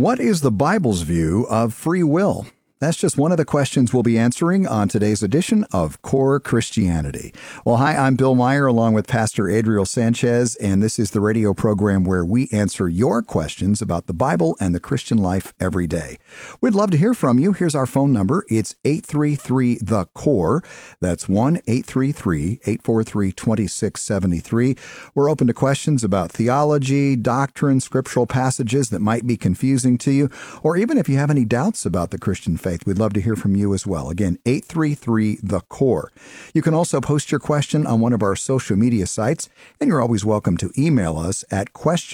What is the Bible's view of free will? That's just one of the questions we'll be answering on today's edition of Core Christianity. Well, hi, I'm Bill Meyer along with Pastor Adriel Sanchez, and this is the radio program where we answer your questions about the Bible and the Christian life every day. We'd love to hear from you. Here's our phone number. It's 833-THE-CORE. That's 1-833-843-2673. We're open to questions about theology, doctrine, scriptural passages that might be confusing to you, or even if you have any doubts about the Christian faith, we'd love to hear from you as well. Again, 833-THE-CORE. You can also post your question on one of our social media sites, and you're always welcome to email us at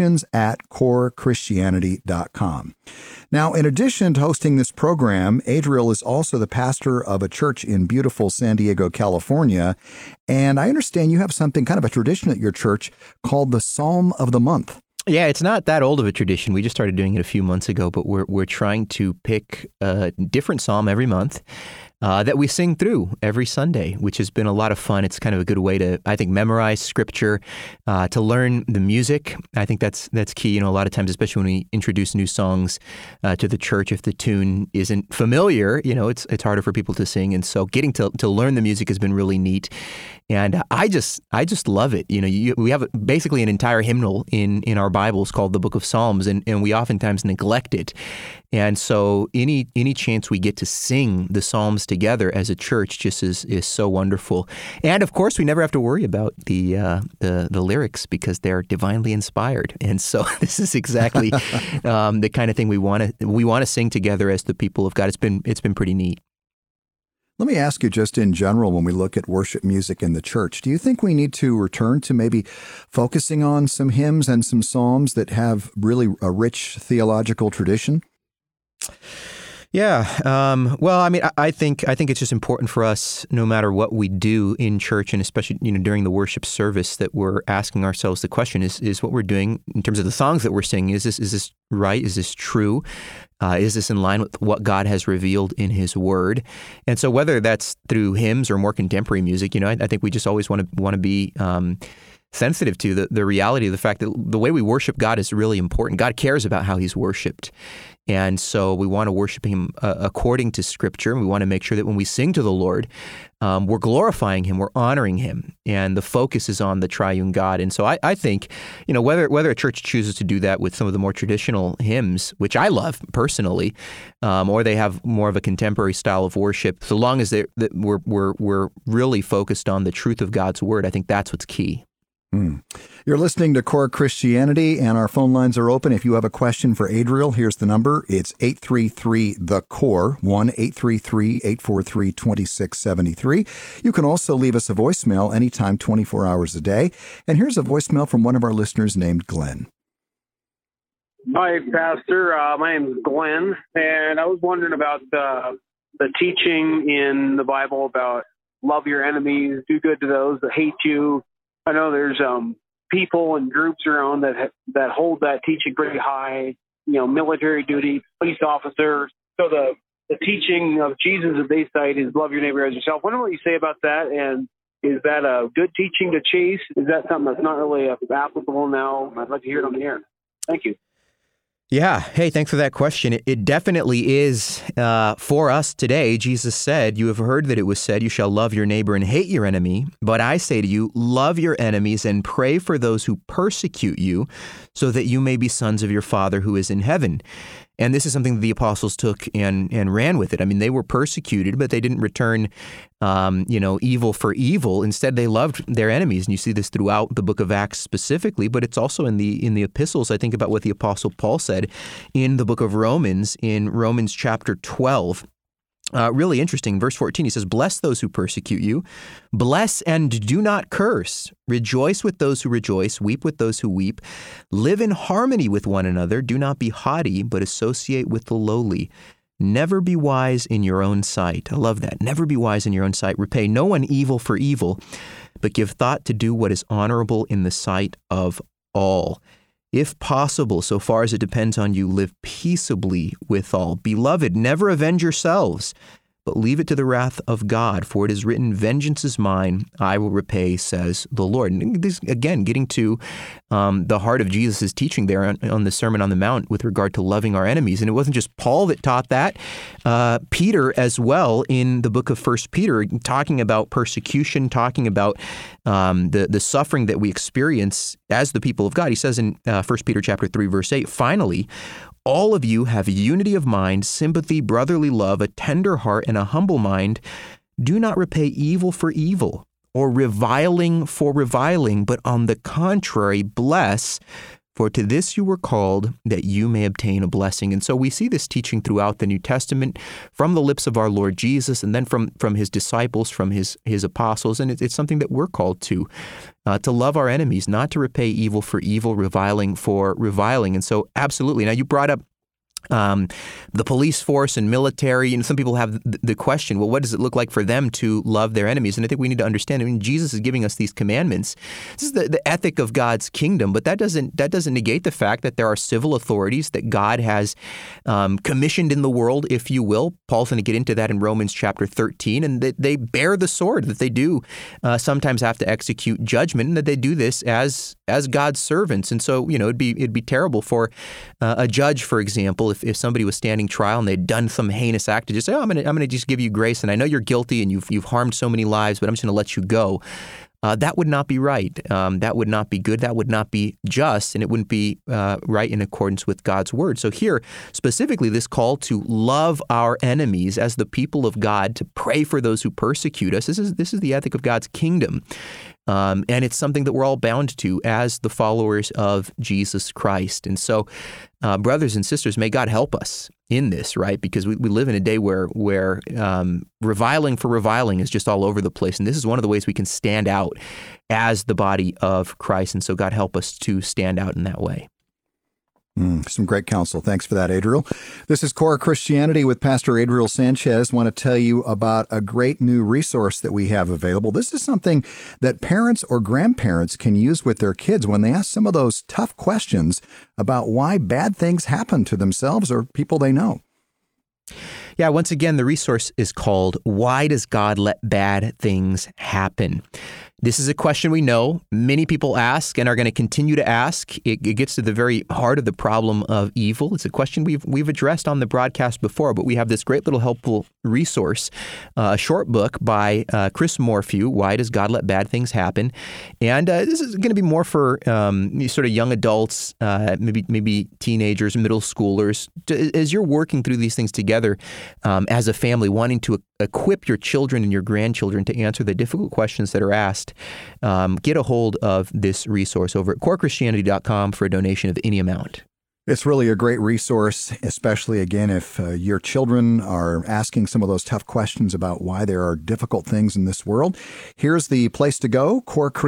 questions@corechristianity.com. Now, in addition to hosting this program, Adriel is also the pastor of a church in beautiful San Diego, California, and I understand you have something, kind of a tradition at your church called the Psalm of the Month. Yeah, it's not that old of a tradition. We just started doing it a few months ago, but we're trying to pick a different psalm every month that we sing through every Sunday, which has been a lot of fun. It's kind of a good way to, I think, memorize scripture, to learn the music. I think that's key. A lot of times, especially when we introduce new songs to the church, if the tune isn't familiar, it's harder for people to sing. And so getting to learn the music has been really neat. And I just love it. We have basically an entire hymnal in our Bibles called the Book of Psalms, and we oftentimes neglect it. And so any chance we get to sing the Psalms together as a church just is so wonderful. And of course, we never have to worry about the lyrics because they're divinely inspired. And so this is exactly the kind of thing we want to sing together as the people of God. It's been pretty neat. Let me ask you, just in general, when we look at worship music in the church, do you think we need to return to maybe focusing on some hymns and some psalms that have really a rich theological tradition? Yeah. Well, I mean, I think it's just important for us, no matter what we do in church, and especially during the worship service, that we're asking ourselves the question: is what we're doing in terms of the songs that we're singing, is this right? Is this true? Is this in line with what God has revealed in His Word? And so, whether that's through hymns or more contemporary music, I think we just always want to be sensitive to the reality of the fact that the way we worship God is really important. God cares about how He's worshiped. And so we want to worship Him according to Scripture. We want to make sure that when we sing to the Lord, we're glorifying Him, we're honoring Him, and the focus is on the triune God. And so I think, whether a church chooses to do that with some of the more traditional hymns, which I love personally, or they have more of a contemporary style of worship, so long as we're really focused on the truth of God's Word, I think that's what's key. You're listening to Core Christianity, and our phone lines are open. If you have a question for Adriel, here's the number. It's 833-THE-CORE, 1-833-843-2673. You can also leave us a voicemail anytime, 24 hours a day. And here's a voicemail from one of our listeners named Glenn. Hi, Pastor. My name is Glenn, and I was wondering about the teaching in the Bible about love your enemies, do good to those that hate you. I know there's people and groups around that hold that teaching pretty high, military duty, police officers. So the teaching of Jesus that they cite is love your neighbor as yourself. I wonder what you say about that, and is that a good teaching to chase? Is that something that's not really applicable now? I'd like to hear it on the air. Thank you. Yeah. Hey, thanks for that question. It definitely is for us today. Jesus said, "You have heard that it was said, you shall love your neighbor and hate your enemy. But I say to you, love your enemies and pray for those who persecute you, so that you may be sons of your Father who is in heaven." And this is something that the apostles took and ran with it. I mean, they were persecuted, but they didn't return, evil for evil. Instead, they loved their enemies. And you see this throughout the book of Acts specifically, but it's also in the epistles. I think about what the apostle Paul said in the book of Romans, in Romans chapter 12. Really interesting. Verse 14, he says, "Bless those who persecute you. Bless and do not curse. Rejoice with those who rejoice. Weep with those who weep. Live in harmony with one another. Do not be haughty, but associate with the lowly. Never be wise in your own sight." I love that. Never be wise in your own sight. Repay no one evil for evil, but give thought to do what is honorable in the sight of all. If possible, so far as it depends on you, live peaceably with all. Beloved, never avenge yourselves, but leave it to the wrath of God. For it is written, vengeance is mine, I will repay, says the Lord. And this, again, getting to the heart of Jesus' teaching there on the Sermon on the Mount with regard to loving our enemies. And it wasn't just Paul that taught that. Peter as well, in the book of 1 Peter, talking about persecution, talking about the suffering that we experience as the people of God. He says in 1 Peter chapter 3, verse 8, finally, all of you have unity of mind, sympathy, brotherly love, a tender heart, and a humble mind. Do not repay evil for evil or reviling for reviling, but on the contrary, bless, for to this you were called, that you may obtain a blessing. And so we see this teaching throughout the New Testament from the lips of our Lord Jesus, and then from his disciples, from his apostles. And it's something that we're called to love our enemies, not to repay evil for evil, reviling for reviling. And so absolutely. Now, you brought up the police force and military, and some people have the question, well, what does it look like for them to love their enemies? And I think we need to understand, I mean, Jesus is giving us these commandments. This is the ethic of God's kingdom, but that doesn't negate the fact that there are civil authorities that God has commissioned in the world, if you will. Paul's going to get into that in Romans chapter 13, and that they bear the sword, that they do sometimes have to execute judgment, and that they do this as God's servants. And so, it'd be terrible for a judge, for example, if somebody was standing trial and they'd done some heinous act, to just say, I'm going to just give you grace, and I know you're guilty and you've harmed so many lives, but I'm just going to let you go. That would not be right. That would not be good. That would not be just, and it wouldn't be right in accordance with God's word. So here, specifically, this call to love our enemies as the people of God, to pray for those who persecute us. This is the ethic of God's kingdom. And it's something that we're all bound to as the followers of Jesus Christ. And so, brothers and sisters, may God help us in this, right? Because we live in a day where reviling for reviling is just all over the place. And this is one of the ways we can stand out as the body of Christ. And so God help us to stand out in that way. Some great counsel. Thanks for that, Adriel. This is Core Christianity with Pastor Adriel Sanchez. I want to tell you about a great new resource that we have available. This is something that parents or grandparents can use with their kids when they ask some of those tough questions about why bad things happen to themselves or people they know. Yeah, once again, the resource is called Why Does God Let Bad Things Happen? This is a question we know many people ask and are going to continue to ask. It gets to the very heart of the problem of evil. It's a question we've addressed on the broadcast before, but we have this great little helpful resource, a short book by Chris Morphew, Why Does God Let Bad Things Happen? And this is going to be more for sort of young adults, maybe teenagers, middle schoolers. As you're working through these things together as a family, wanting to equip your children and your grandchildren to answer the difficult questions that are asked, get a hold of this resource over at corechristianity.com for a donation of any amount. It's really a great resource, especially, again, if your children are asking some of those tough questions about why there are difficult things in this world. Here's the place to go,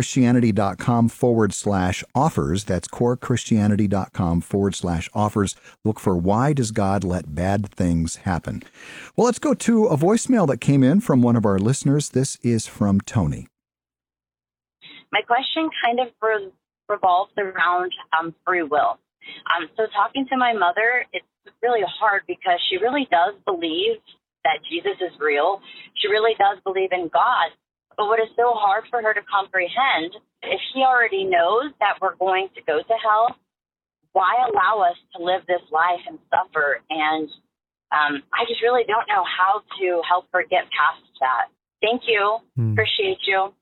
corechristianity.com/offers. That's corechristianity.com/offers. Look for Why Does God Let Bad Things Happen? Well, let's go to a voicemail that came in from one of our listeners. This is from Tony. My question kind of revolves around free will. So talking to my mother, it's really hard because she really does believe that Jesus is real. She really does believe in God. But what is so hard for her to comprehend, if he already knows that we're going to go to hell, why allow us to live this life and suffer? And I just really don't know how to help her get past that. Thank you. Appreciate you.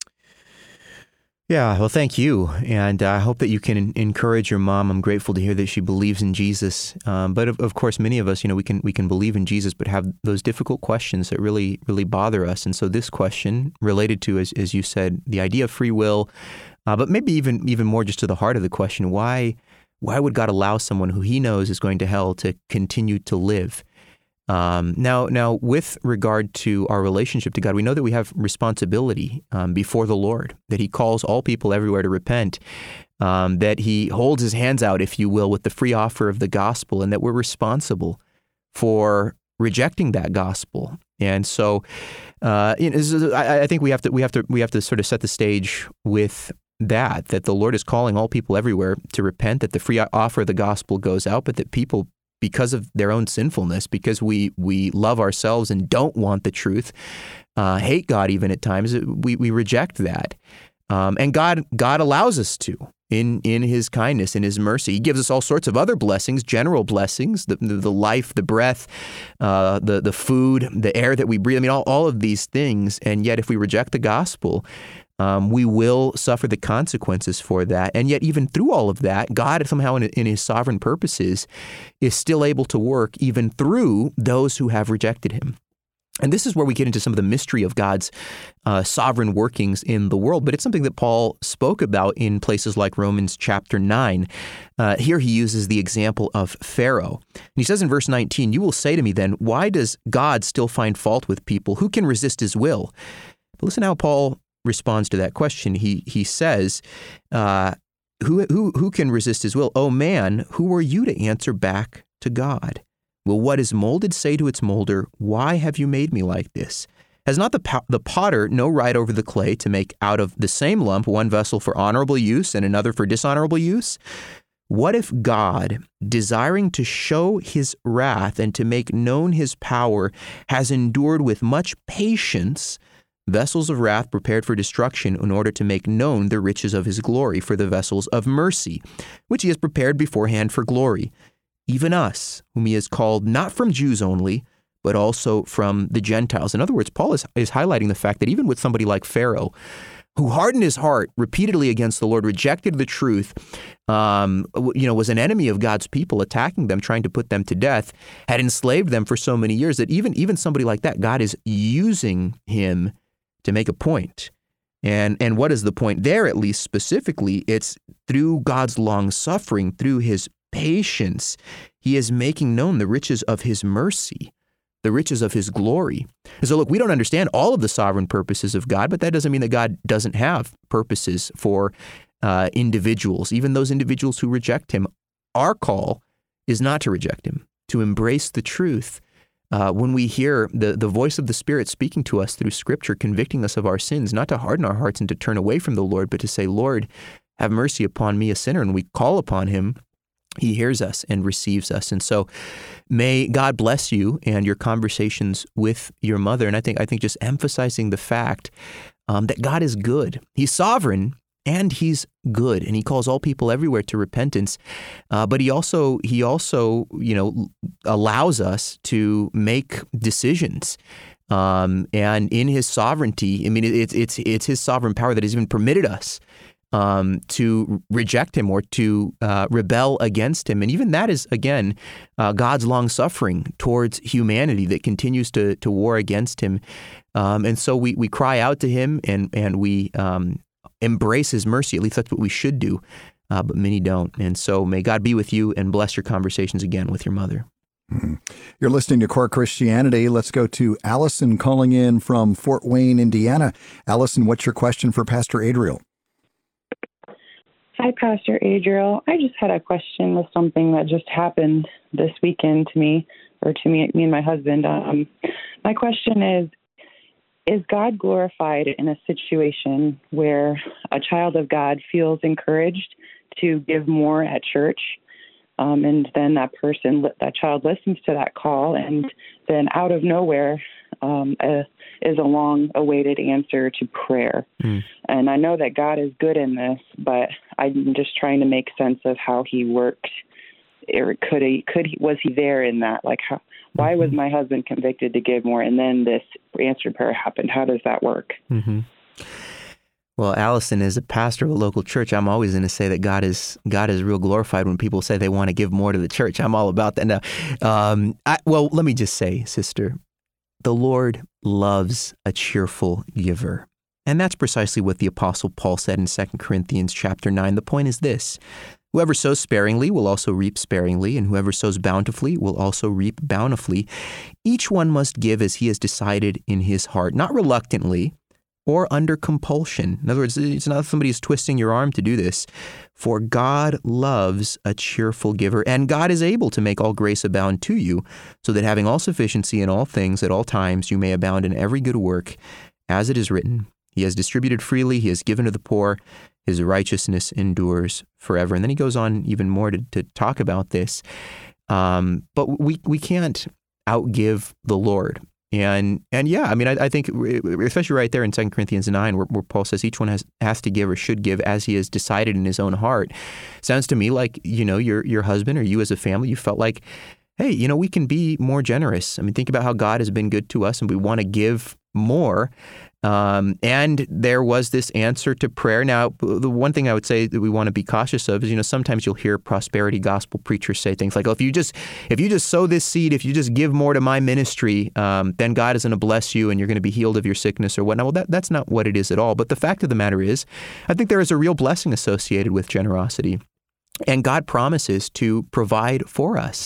Yeah, well, thank you. And I hope that you can encourage your mom. I'm grateful to hear that she believes in Jesus. But of course, many of us, we can believe in Jesus, but have those difficult questions that really, really bother us. And so this question related to, as you said, the idea of free will, but maybe even more just to the heart of the question, why would God allow someone who he knows is going to hell to continue to live? Now, with regard to our relationship to God, we know that we have responsibility before the Lord, that he calls all people everywhere to repent, that he holds his hands out, if you will, with the free offer of the gospel, and that we're responsible for rejecting that gospel. And so, I think we have to sort of set the stage with that the Lord is calling all people everywhere to repent, that the free offer of the gospel goes out, but that people because of their own sinfulness, because we love ourselves and don't want the truth, hate God even at times, we reject that. And God allows us to in His kindness, in His mercy. He gives us all sorts of other blessings, general blessings, the life, the breath, the food, the air that we breathe. I mean, all of these things. And yet if we reject the gospel, we will suffer the consequences for that. And yet even through all of that, God somehow in His sovereign purposes is still able to work even through those who have rejected Him. And this is where we get into some of the mystery of God's sovereign workings in the world. But it's something that Paul spoke about in places like Romans chapter 9. Here he uses the example of Pharaoh. And he says in verse 19, "You will say to me then, why does God still find fault with people? Who can resist His will?" But listen how Paul responds to that question. He says, who can resist His will? Oh man, who are you to answer back to God? Will what is molded say to its molder, why have you made me like this? Has not the potter no right over the clay to make out of the same lump one vessel for honorable use and another for dishonorable use? What if God, desiring to show His wrath and to make known His power, has endured with much patience vessels of wrath prepared for destruction in order to make known the riches of His glory for the vessels of mercy, which He has prepared beforehand for glory? Even us, whom He has called not from Jews only, but also from the Gentiles. In other words, Paul is highlighting the fact that even with somebody like Pharaoh, who hardened his heart repeatedly against the Lord, rejected the truth, was an enemy of God's people, attacking them, trying to put them to death, had enslaved them for so many years, that even somebody like that, God is using him to make a point. And what is the point there, at least specifically? It's through God's long suffering, through His patience, He is making known the riches of His mercy, the riches of His glory. And so look, we don't understand all of the sovereign purposes of God, but that doesn't mean that God doesn't have purposes for individuals, even those individuals who reject Him. Our call is not to reject Him, to embrace the truth. When we hear the voice of the Spirit speaking to us through Scripture, convicting us of our sins, not to harden our hearts and to turn away from the Lord, but to say, Lord, have mercy upon me, a sinner. And we call upon Him. He hears us and receives us. And so may God bless you and your conversations with your mother. And I think just emphasizing the fact that God is good. He's sovereign and He's good. And He calls all people everywhere to repentance. But He also allows us to make decisions. And in His sovereignty, I mean, it's His sovereign power that has even permitted us to reject Him or to rebel against Him. And even that is, again, God's long suffering towards humanity that continues to war against Him. And so we cry out to Him and we embrace His mercy. At least that's what we should do, but many don't. And so may God be with you and bless your conversations again with your mother. Mm-hmm. You're listening to Core Christianity. Let's go to Allison calling in from Fort Wayne, Indiana. Allison, what's your question for Pastor Adriel? Hi, Pastor Adriel. I just had a question with something that just happened this weekend to me and my husband. My question is God glorified in a situation where a child of God feels encouraged to give more at church, and then that child listens to that call, and then out of nowhere is a long-awaited answer to prayer. And I know that God is good in this, but I'm just trying to make sense of how He worked. Was He there in that? Like, why was my husband convicted to give more, and then this answered prayer happened? How does that work? Mm-hmm. Well, Allison, as a pastor of a local church, I'm always going to say that God is real glorified when people say they want to give more to the church. I'm all about that now. Let me just say, sister, the Lord loves a cheerful giver. And that's precisely what the Apostle Paul said in 2 Corinthians chapter 9. The point is this: whoever sows sparingly will also reap sparingly, and whoever sows bountifully will also reap bountifully. Each one must give as he has decided in his heart, not reluctantly or under compulsion. In other words, it's not somebody's twisting your arm to do this. For God loves a cheerful giver, and God is able to make all grace abound to you, so that having all sufficiency in all things at all times, you may abound in every good work. As it is written, He has distributed freely, He has given to the poor, His righteousness endures forever. And then he goes on even more to talk about this. But we can't outgive the Lord. And yeah, I mean, I think, especially right there in 2 Corinthians 9, where Paul says each one has to give or should give as he has decided in his own heart. Sounds to me like, your husband or you as a family, you felt like, hey, we can be more generous. I mean, think about how God has been good to us and we want to give more. And there was this answer to prayer. Now, the one thing I would say that we want to be cautious of is, sometimes you'll hear prosperity gospel preachers say things like, "Oh, if you just sow this seed, if you just give more to my ministry, then God is going to bless you and you're going to be healed of your sickness or whatnot." Well, that's not what it is at all. But the fact of the matter is, I think there is a real blessing associated with generosity, and God promises to provide for us,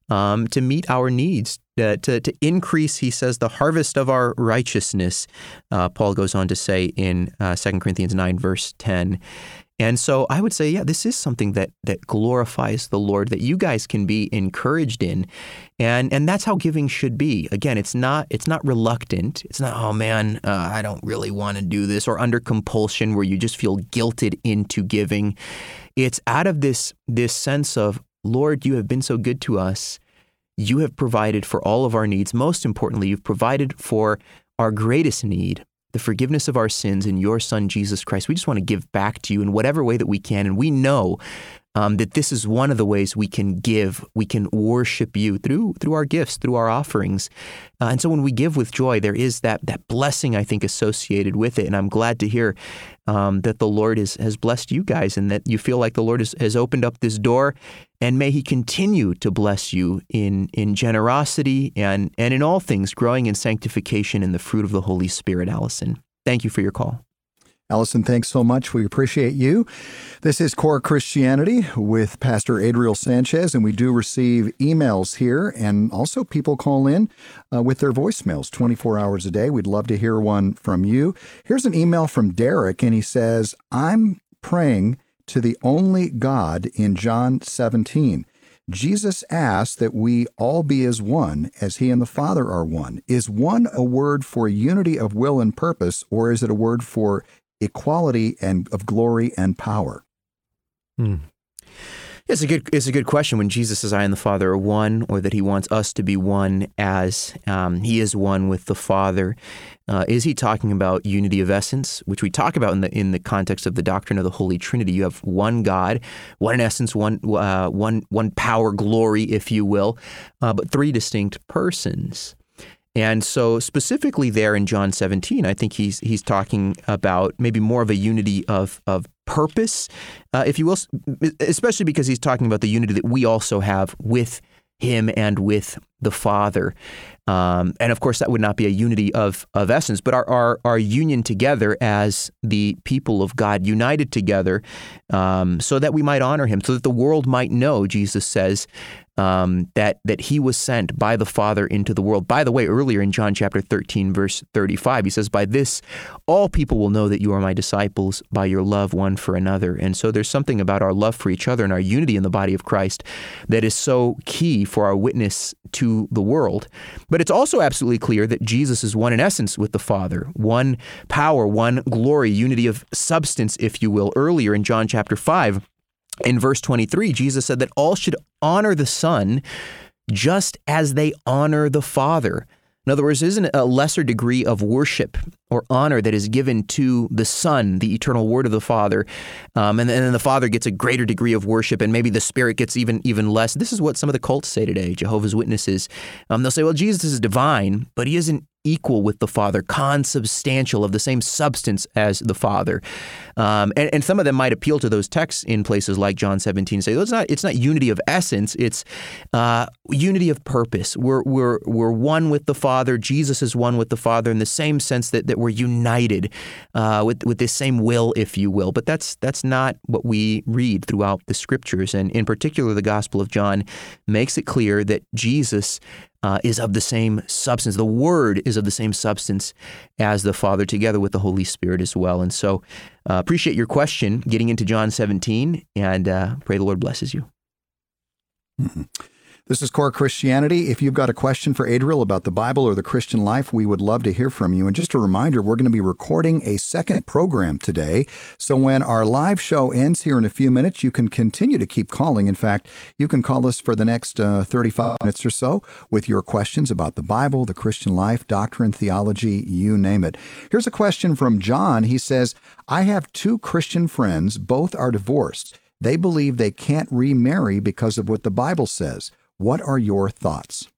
to meet our needs. To increase, he says, the harvest of our righteousness, Paul goes on to say in 2 Corinthians 9, verse 10. And so I would say, yeah, this is something that glorifies the Lord, that you guys can be encouraged in. And that's how giving should be. Again, it's not reluctant. It's not, oh man, I don't really want to do this, or under compulsion where you just feel guilted into giving. It's out of this sense of, Lord, you have been so good to us. You have provided for all of our needs. Most importantly, you've provided for our greatest need, the forgiveness of our sins in your Son, Jesus Christ. We just want to give back to you in whatever way that we can. And we know that this is one of the ways we can give. We can worship you through our gifts, through our offerings. And so when we give with joy, there is that blessing, I think, associated with it. And I'm glad to hear that the Lord has blessed you guys and that you feel like the Lord has opened up this door. And may he continue to bless you in generosity and in all things, growing in sanctification and the fruit of the Holy Spirit, Allison. Thank you for your call. Allison, thanks so much. We appreciate you. This is Core Christianity with Pastor Adriel Sanchez, and we do receive emails here, and also people call in with their voicemails 24 hours a day. We'd love to hear one from you. Here's an email from Derek, and he says, I'm praying to the only God in John 17. Jesus asked that we all be as one, as he and the Father are one. Is one a word for unity of will and purpose, or is it a word for equality and of glory and power? It's a good question when Jesus says, I and the Father are one, or that he wants us to be one as he is one with the Father. Is he talking about unity of essence, which we talk about in the context of the doctrine of the Holy Trinity? You have one God, one in essence, one power, glory, if you will, but three distinct persons. And so specifically there in John 17, I think he's talking about maybe more of a unity of purpose, if you will, especially because he's talking about the unity that we also have with him and with the Father. And of course, that would not be a unity of essence, but our union together as the people of God, united together so that we might honor him, so that the world might know, Jesus says, that he was sent by the Father into the world. By the way, earlier in John chapter 13, verse 35, he says, by this, all people will know that you are my disciples, by your love one for another. And so there's something about our love for each other and our unity in the body of Christ that is so key for our witness to the world. But it's also absolutely clear that Jesus is one in essence with the Father, one power, one glory, unity of substance, if you will. Earlier in John chapter 5, in verse 23, Jesus said that all should honor the Son just as they honor the Father. In other words, there isn't a lesser degree of worship or honor that is given to the Son, the eternal Word of the Father, and then the Father gets a greater degree of worship, and maybe the Spirit gets even less. This is what some of the cults say today, Jehovah's Witnesses. They'll say, well, Jesus is divine, but he isn't equal with the Father, consubstantial, of the same substance as the Father. And some of them might appeal to those texts in places like John 17 and say, well, it's not unity of essence, it's unity of purpose. We're one with the Father. Jesus is one with the Father in the same sense that we're united with this same will, if you will. But that's not what we read throughout the Scriptures. And in particular, the Gospel of John makes it clear that Jesus is of the same substance. The Word is of the same substance as the Father, together with the Holy Spirit as well. And so appreciate your question, getting into John 17, and pray the Lord blesses you. Mm-hmm. This is Core Christianity. If you've got a question for Adriel about the Bible or the Christian life, we would love to hear from you. And just a reminder, we're going to be recording a second program today. So when our live show ends here in a few minutes, you can continue to keep calling. In fact, you can call us for the next 35 minutes or so with your questions about the Bible, the Christian life, doctrine, theology, you name it. Here's a question from John. He says, I have 2 Christian friends. Both are divorced. They believe they can't remarry because of what the Bible says. What are your thoughts?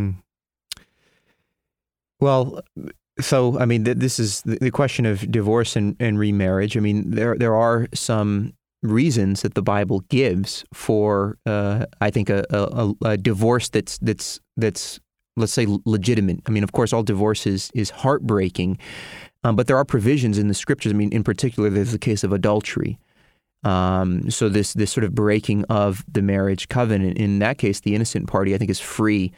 Well, so, I mean, this is the question of divorce and remarriage. I mean, there are some reasons that the Bible gives for, I think, a divorce that's let's say legitimate. I mean, of course, all divorce is heartbreaking, but there are provisions in the Scriptures. I mean, in particular, there's the case of adultery. So this sort of breaking of the marriage covenant, in that case, the innocent party, I think, is free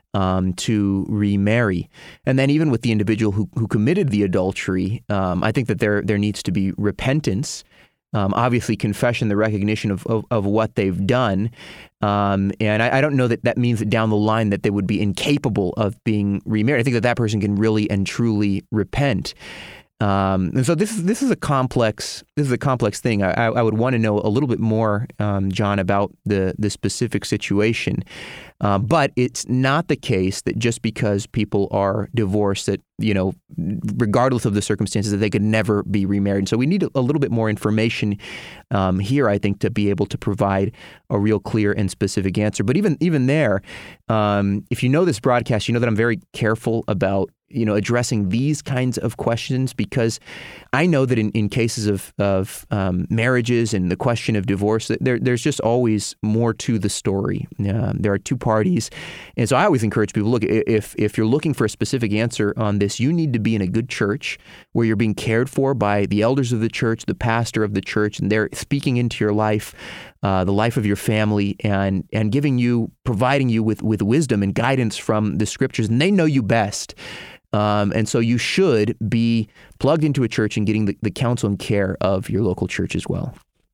to remarry. And then even with the individual who committed the adultery, I think that there needs to be repentance, obviously confession, the recognition of what they've done. And I don't know that means that down the line that they would be incapable of being remarried. I think that person can really and truly repent. And so this is a complex thing. I would want to know a little bit more, John, about the specific situation. But it's not the case that just because people are divorced that, regardless of the circumstances, that they could never be remarried. And so we need a little bit more information here, I think, to be able to provide a real clear and specific answer. But even there, if you know this broadcast, you know that I'm very careful about addressing these kinds of questions, because I know that in cases of marriages and the question of divorce, there's just always more to the story. There are 2 parties. And so I always encourage people, look, if you're looking for a specific answer on this, you need to be in a good church where you're being cared for by the elders of the church, the pastor of the church, and they're speaking into your life, the life of your family, and providing you with wisdom and guidance from the Scriptures. And they know you best. And so you should be plugged into a church and getting the counsel and care of your local church as well.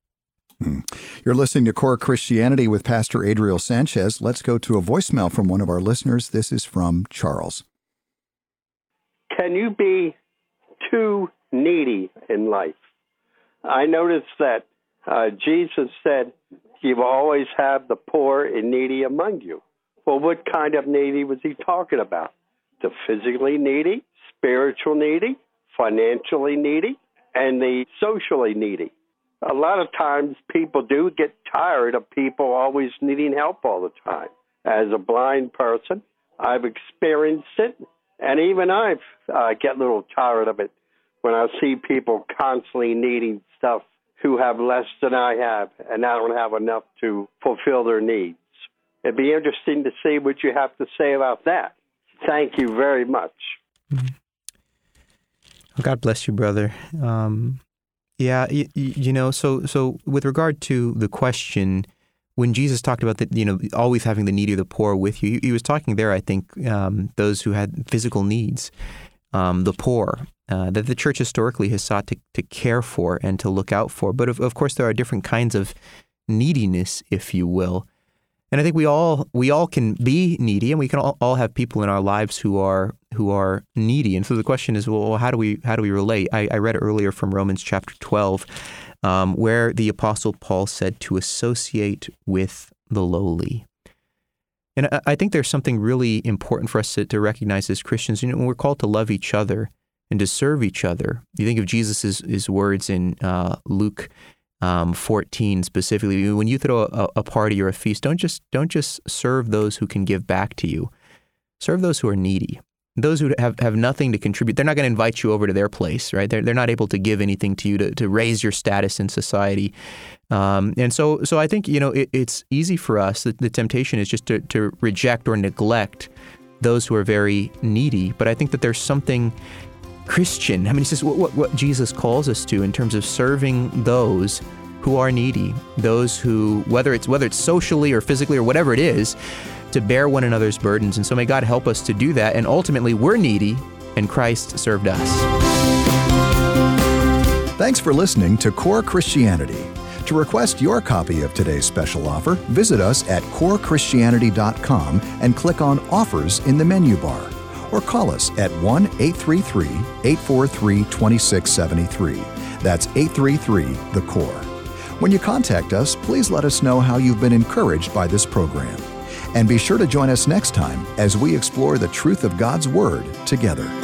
You're listening to Core Christianity with Pastor Adriel Sanchez. Let's go to a voicemail from one of our listeners. This is from Charles. Can you be too needy in life? I noticed that Jesus said, you will always have the poor and needy among you. Well, what kind of needy was he talking about? The physically needy, spiritual needy, financially needy, and the socially needy. A lot of times people do get tired of people always needing help all the time. As a blind person, I've experienced it, and even I get a little tired of it when I see people constantly needing stuff who have less than I have, and I don't have enough to fulfill their needs. It'd be interesting to see what you have to say about that. Thank you very much. Well, God bless you, brother. Yeah, so with regard to the question, when Jesus talked about always having the needy or the poor with you, he was talking there, I think, those who had physical needs, the poor, that the church historically has sought to care for and to look out for. But of course, there are different kinds of neediness, if you will. And I think we all can be needy, and we can all have people in our lives who are needy. And so the question is, well, how do we relate? I read earlier from Romans chapter 12, where the Apostle Paul said to associate with the lowly. And I think there's something really important for us to recognize as Christians. When we're called to love each other and to serve each other. You think of Jesus' words in Luke 14 specifically. When you throw a party or a feast, don't just serve those who can give back to you. Serve those who are needy. Those who have nothing to contribute. They're not going to invite you over to their place, right? They're not able to give anything to you to raise your status in society. And so I think, it's easy for us. The temptation is just to reject or neglect those who are very needy. But I think that there's something Christian. I mean, it's just what Jesus calls us to in terms of serving those who are needy, those who, whether it's socially or physically or whatever it is, to bear one another's burdens. And so may God help us to do that. And ultimately, we're needy, and Christ served us. Thanks for listening to Core Christianity. To request your copy of today's special offer, visit us at corechristianity.com and click on Offers in the menu bar. Or call us at 1-833-843-2673. That's 833-THE-CORE. When you contact us, please let us know how you've been encouraged by this program. And be sure to join us next time as we explore the truth of God's Word together.